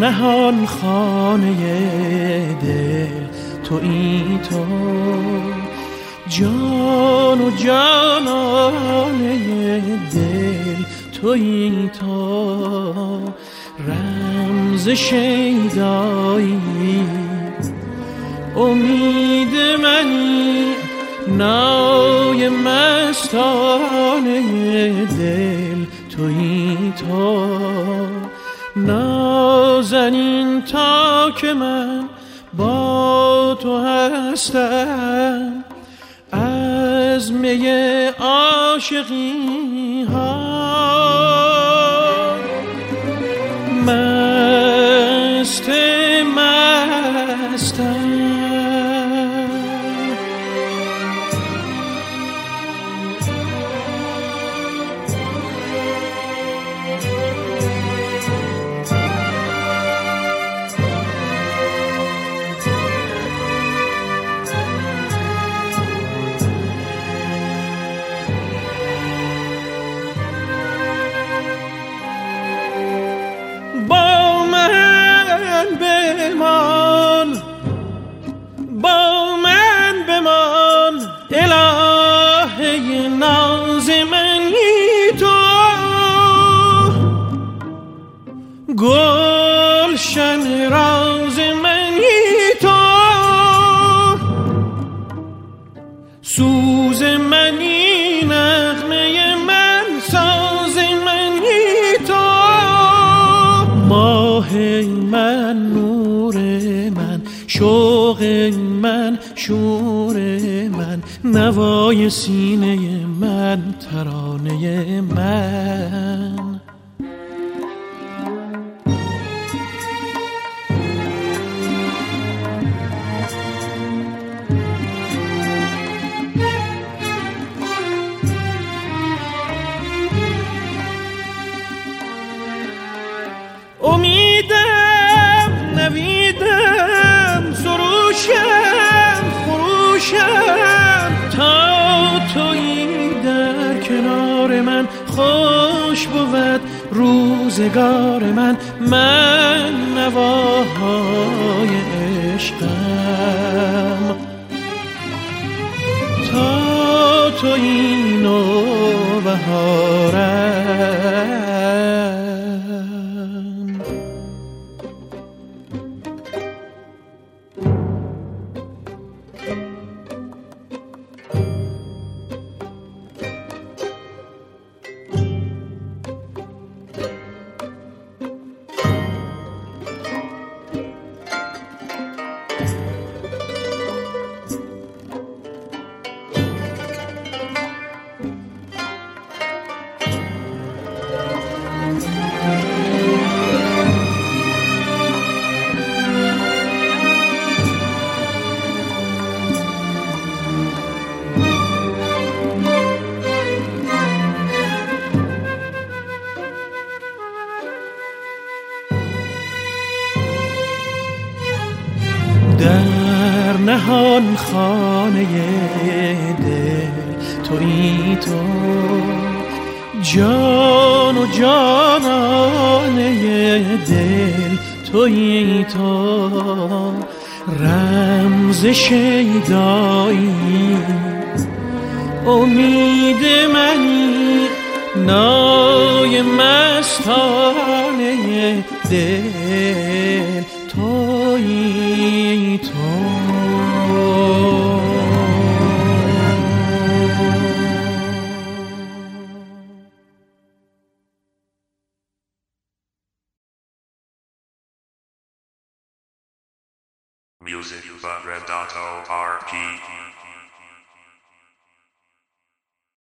نهان خانه دل تویی تو، جان و جانانه دل تویی تو، رمز شیدایی امید منی، نای مستانه دل تویی تو، نازنین تا که من با تو هستم، از می عاشقی ها مست مستم. با من بمان الهه ناز منی تو، گلشن راز منی تو، سوز منی نغمه من، ساز منی تو، ماه من نور من، شوق من شور من، نوای سینه من ترانه من. امیدم نویدم سروشم خروشم، تا تویی در کنار من، خوش بود روزگار من، من نواهای عشقم، تا تویی نوبهارم. در نهان خانه دل تویی تو، جان و جانانه دل تویی تو، رمز شیدایی امید منی، نای مستانه دل تویی تو. Music by Redato RP.